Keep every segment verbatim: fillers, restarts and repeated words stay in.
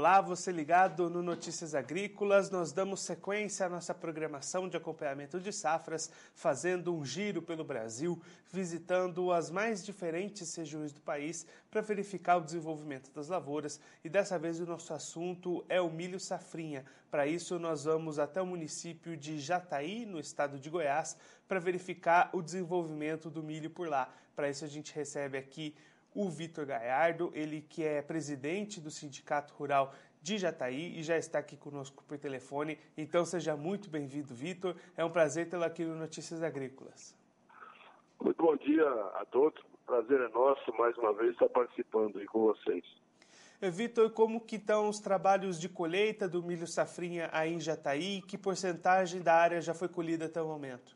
Olá, você ligado no Notícias Agrícolas. Nós damos sequência à nossa programação de acompanhamento de safras, fazendo um giro pelo Brasil, visitando as mais diferentes regiões do país para verificar o desenvolvimento das lavouras. E dessa vez o nosso assunto é o milho safrinha. Para isso nós vamos até o município de Jataí, no estado de Goiás, para verificar o desenvolvimento do milho por lá. Para isso a gente recebe aqui o Vitor Galhardo, ele que é presidente do Sindicato Rural de Jataí e já está aqui conosco por telefone. Então seja muito bem-vindo, Vitor. É um prazer tê-lo aqui no Notícias Agrícolas. Muito bom dia a todos. O prazer é nosso, mais uma vez, estar participando aí com vocês. Vitor, como que estão os trabalhos de colheita do milho safrinha aí em Jataí? Que porcentagem da área já foi colhida até o momento?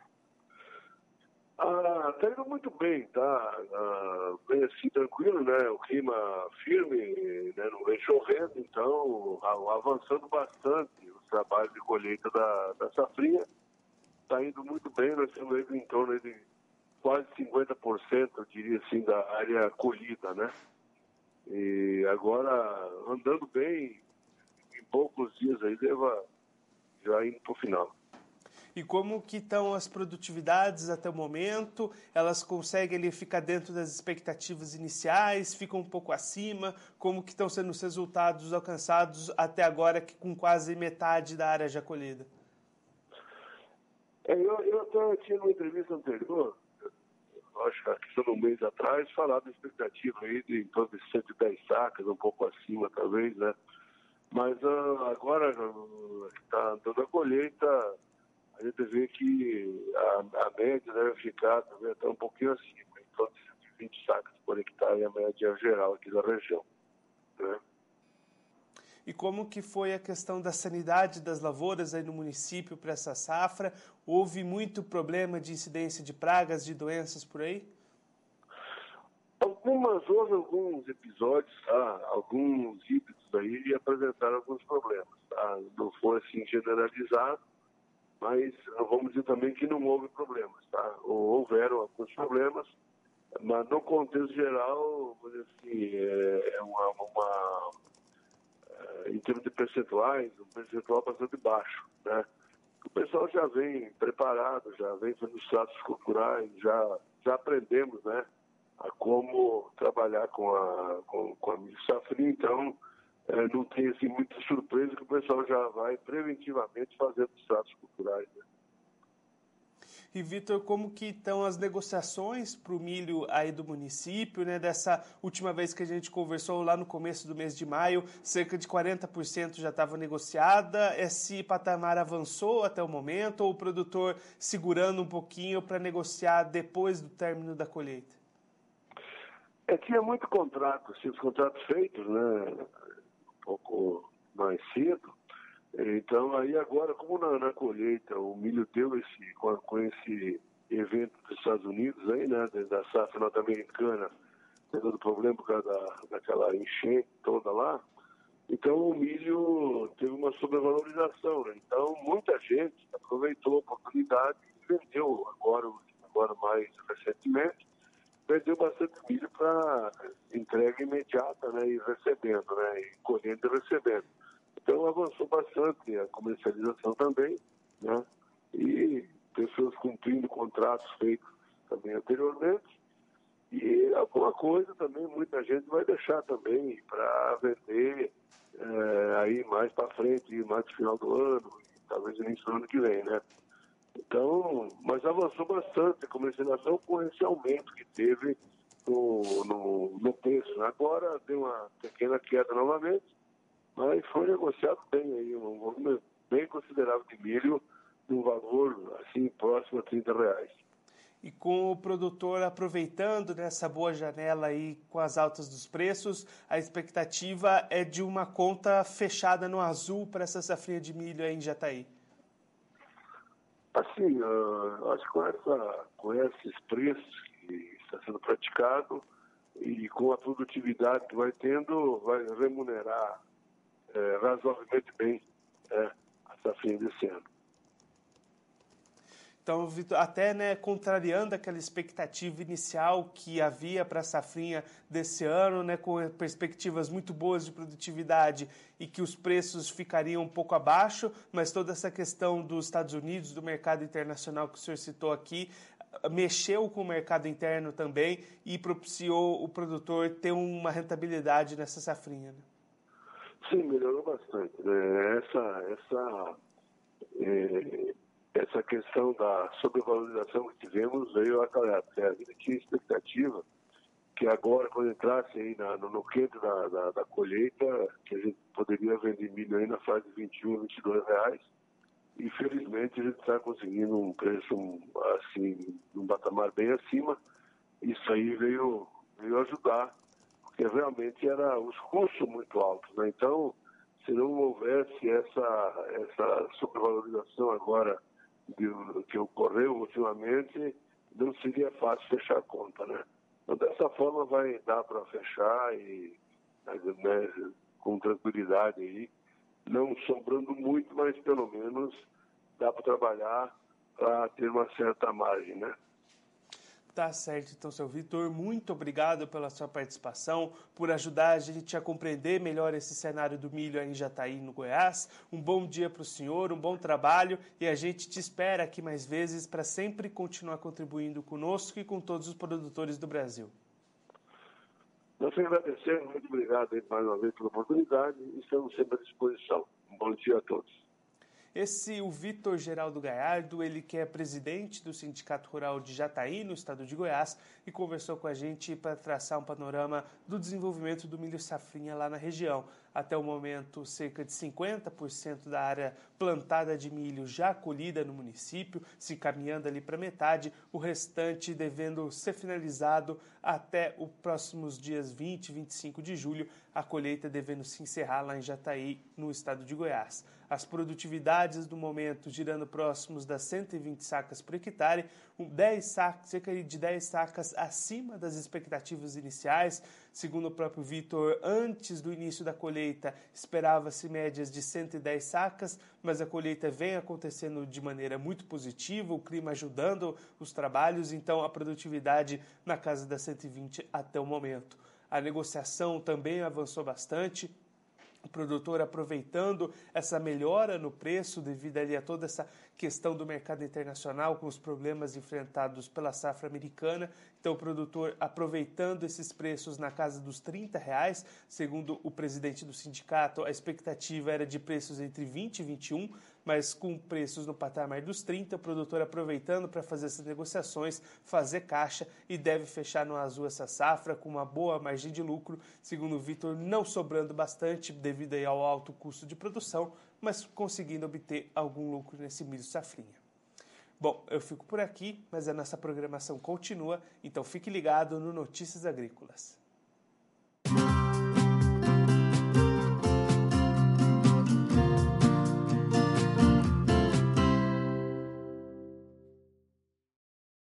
Ah, tá indo muito bem, tá? Ah, bem assim, tranquilo, né? O clima firme, né? Não vem chovendo, então avançando bastante os trabalhos de colheita da, da safrinha. Tá indo muito bem, nós temos aí em torno de quase cinquenta por cento, eu diria assim, da área colhida, né? E agora, andando bem, em poucos dias aí, deva já indo pro final. E como que estão as produtividades até o momento? Elas conseguem ali, ficar dentro das expectativas iniciais? Ficam um pouco acima? Como que estão sendo os resultados alcançados até agora, que com quase metade da área já colhida? É, eu, eu até tinha numa entrevista anterior, acho que aqui um mês atrás, falar da expectativa aí de em torno de cento e dez sacas, um pouco acima talvez, né? Mas uh, agora que está andando a colheita, a gente vê que a, a média deve ficar também até um pouquinho acima, em torno de cento e vinte sacas por hectare, a média geral aqui da região, né? E como que foi a questão da sanidade das lavouras aí no município para essa safra? Houve muito problema de incidência de pragas, de doenças por aí? Algumas, houve alguns episódios, tá? Alguns híbridos aí apresentaram alguns problemas, tá? Não foi assim generalizado, mas vamos dizer também que não houve problemas, tá? Houveram alguns problemas, mas no contexto geral, vamos dizer assim, é uma, uma é, em termos de percentuais, um percentual bastante baixo, né? O pessoal já vem preparado, já vem fazendo os tratos culturais, já, já aprendemos, né, a como trabalhar com a, com, com a milho safrinha, então é, não tem assim, muita surpresa que o pessoal já vai preventivamente fazendo os tratos culturais, né? E, Vitor, como que estão as negociações para o milho aí do município, né? Dessa última vez que a gente conversou lá no começo do mês de maio, cerca de quarenta por cento já estava negociada. Esse patamar avançou até o momento ou o produtor segurando um pouquinho para negociar depois do término da colheita? É, tinha muito contrato, assim, os contratos feitos, né, um pouco mais cedo. Então, aí agora, como na, na colheita o milho deu esse, com, com esse evento dos Estados Unidos aí, né, da safra norte-americana, tendo problema por causa da, daquela enchente toda lá, então o milho teve uma sobrevalorização, né? Então muita gente aproveitou a oportunidade e vendeu agora, agora mais recentemente, vendeu bastante milho para entrega imediata, né, e recebendo, né, e colhendo e recebendo. Então avançou bastante a comercialização também, né? E pessoas cumprindo contratos feitos também anteriormente. E alguma coisa também, muita gente vai deixar também para vender é, aí mais para frente, mais no final do ano, talvez início do ano que vem, né? Então, mas avançou bastante a comercialização com esse aumento que teve no, no, no preço. Agora deu uma pequena queda novamente, mas foi negociado bem aí, um volume bem considerável de milho, num valor assim próximo a trinta reais. E com o produtor aproveitando dessa boa janela aí com as altas dos preços, a expectativa é de uma conta fechada no azul para essa safrinha de milho aí em Jataí. Assim, uh, acho que com, essa, com esses preços que está sendo praticado e com a produtividade que vai tendo, vai remunerar É, razoavelmente bem, é, a safrinha desse ano. Então, Vitor, até né, contrariando aquela expectativa inicial que havia para a safrinha desse ano, né, com perspectivas muito boas de produtividade e que os preços ficariam um pouco abaixo, mas toda essa questão dos Estados Unidos, do mercado internacional que o senhor citou aqui, mexeu com o mercado interno também e propiciou o produtor ter uma rentabilidade nessa safrinha. Né? Sim, melhorou bastante. Né? Essa, essa, é, essa questão da sobrevalorização que tivemos veio a calhar. A gente tinha expectativa que agora, quando entrasse aí na, no, no quente da, da, da colheita, que a gente poderia vender milho aí na fase de vinte e um, vinte e dois reais. Infelizmente, a gente está conseguindo um preço assim, um patamar bem acima. Isso aí veio, veio ajudar, porque realmente era os custos muito altos. Né? Então, se não houvesse essa, essa sobrevalorização agora de, que ocorreu ultimamente, não seria fácil fechar a conta. Né? Então, dessa forma, vai dar para fechar e, né, com tranquilidade aí. Não sobrando muito, mas pelo menos dá para trabalhar para ter uma certa margem, né? Tá certo, então, seu Vitor, muito obrigado pela sua participação, por ajudar a gente a compreender melhor esse cenário do milho aí em Jataí, no Goiás. Um bom dia para o senhor, um bom trabalho e a gente te espera aqui mais vezes para sempre continuar contribuindo conosco e com todos os produtores do Brasil. Nós te agradecemos, muito obrigado aí mais uma vez pela oportunidade e estamos sempre à disposição. Um bom dia a todos. Esse, o Vitor Geraldo Galhardo, ele que é presidente do Sindicato Rural de Jataí, no estado de Goiás, e conversou com a gente para traçar um panorama do desenvolvimento do milho safrinha lá na região. Até o momento, cerca de cinquenta por cento da área plantada de milho já colhida no município, se encaminhando ali para metade, o restante devendo ser finalizado até os próximos dias vinte e vinte e cinco de julho, a colheita devendo se encerrar lá em Jataí, no estado de Goiás. As produtividades do momento girando próximos das cento e vinte sacas por hectare, dez sacas, cerca de dez sacas acima das expectativas iniciais. Segundo o próprio Vitor, antes do início da colheita, esperava-se médias de cento e dez sacas, mas a colheita vem acontecendo de maneira muito positiva, o clima ajudando os trabalhos, então a produtividade na casa das cento e vinte até o momento. A negociação também avançou bastante. O produtor aproveitando essa melhora no preço devido ali a toda essa questão do mercado internacional com os problemas enfrentados pela safra americana. Então o produtor aproveitando esses preços na casa dos trinta reais, segundo o presidente do sindicato, a expectativa era de preços entre vinte e vinte e um, mas com preços no patamar dos trinta, o produtor aproveitando para fazer essas negociações, fazer caixa e deve fechar no azul essa safra com uma boa margem de lucro, segundo o Vitor, não sobrando bastante devido aí ao alto custo de produção, mas conseguindo obter algum lucro nesse milho safrinha. Bom, eu fico por aqui, mas a nossa programação continua, então fique ligado no Notícias Agrícolas.